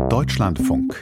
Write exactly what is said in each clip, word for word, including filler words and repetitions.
Deutschlandfunk.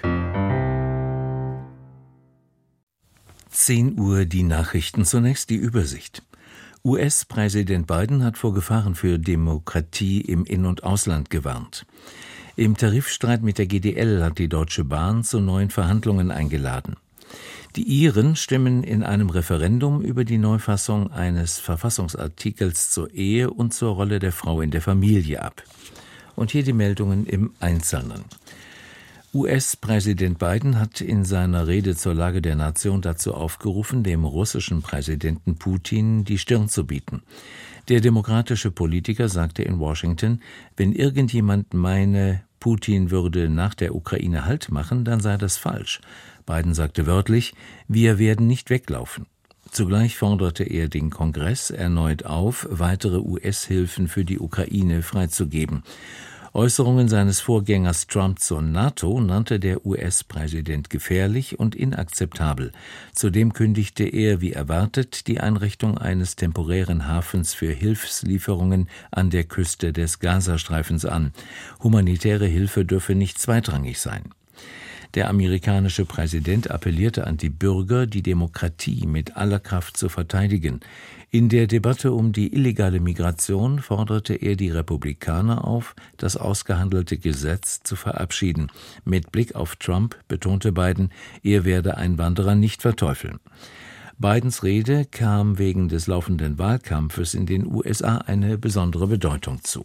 zehn Uhr die Nachrichten, zunächst die Übersicht. U S-Präsident Biden hat vor Gefahren für Demokratie im In- und Ausland gewarnt. Im Tarifstreit mit der G D L hat die Deutsche Bahn zu neuen Verhandlungen eingeladen. Die Iren stimmen in einem Referendum über die Neufassung eines Verfassungsartikels zur Ehe und zur Rolle der Frau in der Familie ab. Und hier die Meldungen im Einzelnen. U S-Präsident Biden hat in seiner Rede zur Lage der Nation dazu aufgerufen, dem russischen Präsidenten Putin die Stirn zu bieten. Der demokratische Politiker sagte in Washington, wenn irgendjemand meine, Putin würde nach der Ukraine Halt machen, dann sei das falsch. Biden sagte wörtlich, wir werden nicht weglaufen. Zugleich forderte er den Kongress erneut auf, weitere U S-Hilfen für die Ukraine freizugeben. Äußerungen seines Vorgängers Trump zur NATO nannte der U S-Präsident gefährlich und inakzeptabel. Zudem kündigte er, wie erwartet, die Einrichtung eines temporären Hafens für Hilfslieferungen an der Küste des Gazastreifens an. Humanitäre Hilfe dürfe nicht zweitrangig sein. Der amerikanische Präsident appellierte an die Bürger, die Demokratie mit aller Kraft zu verteidigen. In der Debatte um die illegale Migration forderte er die Republikaner auf, das ausgehandelte Gesetz zu verabschieden. Mit Blick auf Trump betonte Biden, er werde Einwanderer nicht verteufeln. Bidens Rede kam wegen des laufenden Wahlkampfes in den U S A eine besondere Bedeutung zu.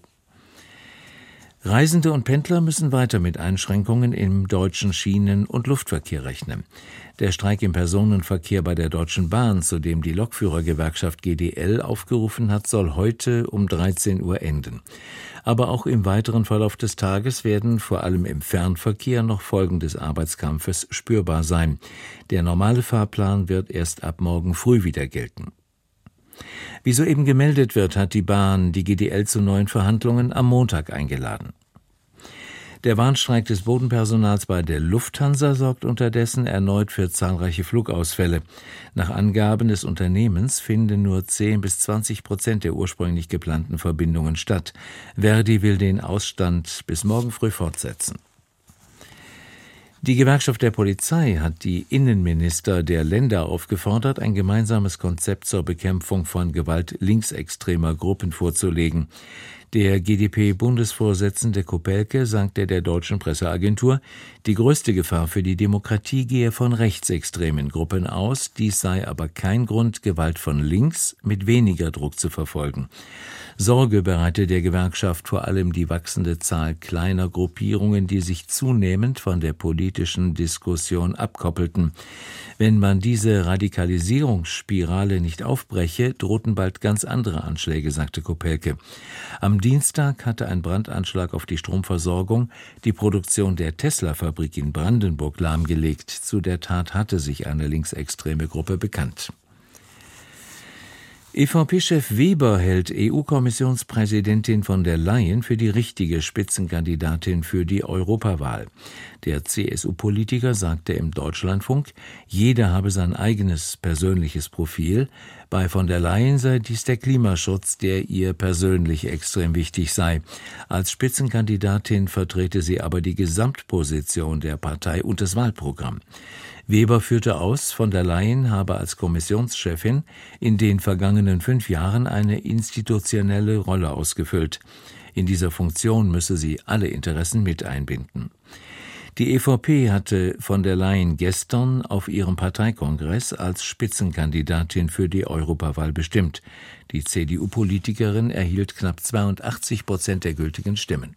Reisende und Pendler müssen weiter mit Einschränkungen im deutschen Schienen- und Luftverkehr rechnen. Der Streik im Personenverkehr bei der Deutschen Bahn, zu dem die Lokführergewerkschaft G D L aufgerufen hat, soll heute um dreizehn Uhr enden. Aber auch im weiteren Verlauf des Tages werden vor allem im Fernverkehr noch Folgen des Arbeitskampfes spürbar sein. Der normale Fahrplan wird erst ab morgen früh wieder gelten. Wie soeben gemeldet wird, hat die Bahn die G D L zu neuen Verhandlungen am Montag eingeladen. Der Warnstreik des Bodenpersonals bei der Lufthansa sorgt unterdessen erneut für zahlreiche Flugausfälle. Nach Angaben des Unternehmens finden nur zehn bis zwanzig Prozent der ursprünglich geplanten Verbindungen statt. Verdi will den Ausstand bis morgen früh fortsetzen. Die Gewerkschaft der Polizei hat die Innenminister der Länder aufgefordert, ein gemeinsames Konzept zur Bekämpfung von Gewalt linksextremer Gruppen vorzulegen. Der G d P-Bundesvorsitzende Kopelke sagte der deutschen Presseagentur, die größte Gefahr für die Demokratie gehe von rechtsextremen Gruppen aus, dies sei aber kein Grund, Gewalt von links mit weniger Druck zu verfolgen. Sorge bereite der Gewerkschaft vor allem die wachsende Zahl kleiner Gruppierungen, die sich zunehmend von der politischen Diskussion abkoppelten. Wenn man diese Radikalisierungsspirale nicht aufbreche, drohten bald ganz andere Anschläge, sagte Kopelke. Am Dienstag hatte ein Brandanschlag auf die Stromversorgung die Produktion der Tesla-Fabrik in Brandenburg lahmgelegt. Zu der Tat hatte sich eine linksextreme Gruppe bekannt. E V P-Chef Weber hält E U-Kommissionspräsidentin von der Leyen für die richtige Spitzenkandidatin für die Europawahl. Der C S U-Politiker sagte im Deutschlandfunk, jeder habe sein eigenes persönliches Profil. Bei von der Leyen sei dies der Klimaschutz, der ihr persönlich extrem wichtig sei. Als Spitzenkandidatin vertrete sie aber die Gesamtposition der Partei und das Wahlprogramm. Weber führte aus, von der Leyen habe als Kommissionschefin in den vergangenen fünf Jahren eine institutionelle Rolle ausgefüllt. In dieser Funktion müsse sie alle Interessen mit einbinden. Die E V P hatte von der Leyen gestern auf ihrem Parteikongress als Spitzenkandidatin für die Europawahl bestimmt. Die C D U-Politikerin erhielt knapp zweiundachtzig Prozent der gültigen Stimmen.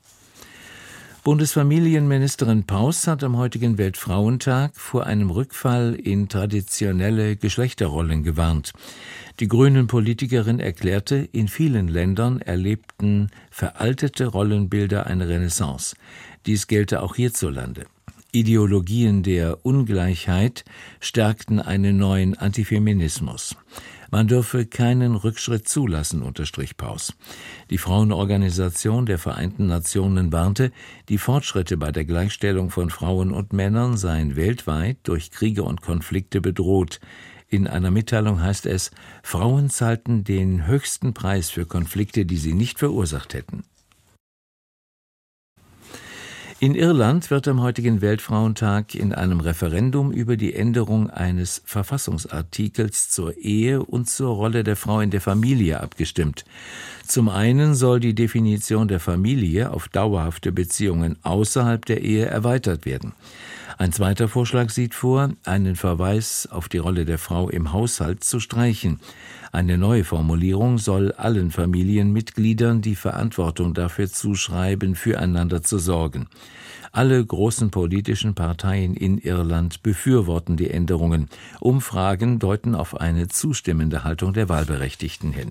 Bundesfamilienministerin Paus hat am heutigen Weltfrauentag vor einem Rückfall in traditionelle Geschlechterrollen gewarnt. Die Grünen-Politikerin erklärte, in vielen Ländern erlebten veraltete Rollenbilder eine Renaissance. Dies gelte auch hierzulande. Ideologien der Ungleichheit stärkten einen neuen Antifeminismus. Man dürfe keinen Rückschritt zulassen, unterstrich Paus. Die Frauenorganisation der Vereinten Nationen warnte, die Fortschritte bei der Gleichstellung von Frauen und Männern seien weltweit durch Kriege und Konflikte bedroht. In einer Mitteilung heißt es, Frauen zahlten den höchsten Preis für Konflikte, die sie nicht verursacht hätten. In Irland wird am heutigen Weltfrauentag in einem Referendum über die Änderung eines Verfassungsartikels zur Ehe und zur Rolle der Frau in der Familie abgestimmt. Zum einen soll die Definition der Familie auf dauerhafte Beziehungen außerhalb der Ehe erweitert werden. Ein zweiter Vorschlag sieht vor, einen Verweis auf die Rolle der Frau im Haushalt zu streichen. Eine neue Formulierung soll allen Familienmitgliedern die Verantwortung dafür zuschreiben, füreinander zu sorgen. Alle großen politischen Parteien in Irland befürworten die Änderungen. Umfragen deuten auf eine zustimmende Haltung der Wahlberechtigten hin.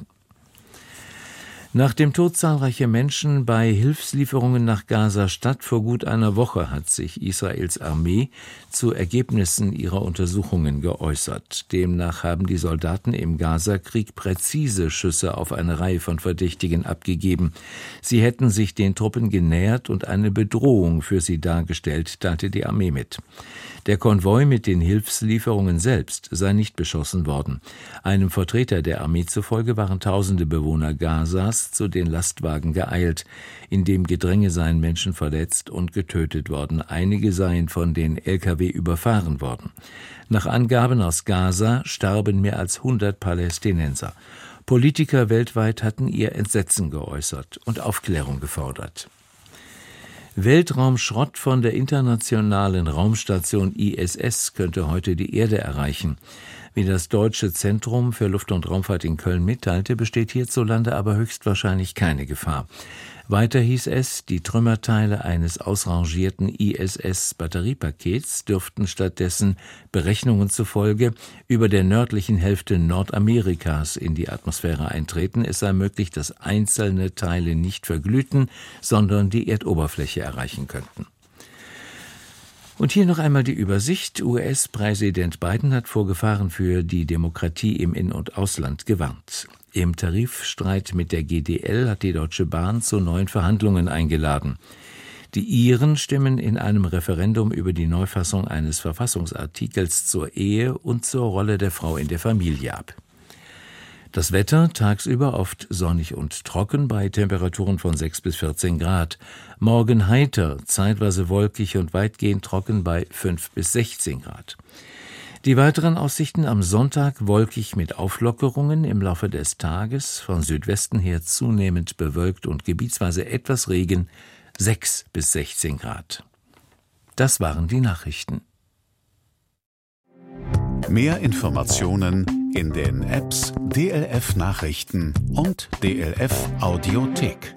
Nach dem Tod zahlreicher Menschen bei Hilfslieferungen nach Gaza-Stadt vor gut einer Woche hat sich Israels Armee zu Ergebnissen ihrer Untersuchungen geäußert. Demnach haben die Soldaten im Gaza-Krieg präzise Schüsse auf eine Reihe von Verdächtigen abgegeben. Sie hätten sich den Truppen genähert und eine Bedrohung für sie dargestellt, teilte die Armee mit. Der Konvoi mit den Hilfslieferungen selbst sei nicht beschossen worden. Einem Vertreter der Armee zufolge waren tausende Bewohner Gazas zu den Lastwagen geeilt. In dem Gedränge seien Menschen verletzt und getötet worden. Einige seien von den L K W überfahren worden. Nach Angaben aus Gaza starben mehr als hundert Palästinenser. Politiker weltweit hatten ihr Entsetzen geäußert und Aufklärung gefordert. Weltraumschrott von der internationalen Raumstation I S S könnte heute die Erde erreichen. Wie das Deutsche Zentrum für Luft- und Raumfahrt in Köln mitteilte, besteht hierzulande aber höchstwahrscheinlich keine Gefahr. Weiter hieß es, die Trümmerteile eines ausrangierten I S S-Batteriepakets dürften stattdessen Berechnungen zufolge über der nördlichen Hälfte Nordamerikas in die Atmosphäre eintreten. Es sei möglich, dass einzelne Teile nicht verglühten, sondern die Erdoberfläche erreichen könnten. Und hier noch einmal die Übersicht. U S-Präsident Biden hat vor Gefahren für die Demokratie im In- und Ausland gewarnt. Im Tarifstreit mit der G D L hat die Deutsche Bahn zu neuen Verhandlungen eingeladen. Die Iren stimmen in einem Referendum über die Neufassung eines Verfassungsartikels zur Ehe und zur Rolle der Frau in der Familie ab. Das Wetter tagsüber oft sonnig und trocken bei Temperaturen von sechs bis vierzehn Grad. Morgen heiter, zeitweise wolkig und weitgehend trocken bei fünf bis sechzehn Grad. Die weiteren Aussichten am Sonntag wolkig mit Auflockerungen im Laufe des Tages, von Südwesten her zunehmend bewölkt und gebietsweise etwas Regen, sechs bis sechzehn Grad. Das waren die Nachrichten. Mehr Informationen in den Apps D L F Nachrichten und D L F Audiothek.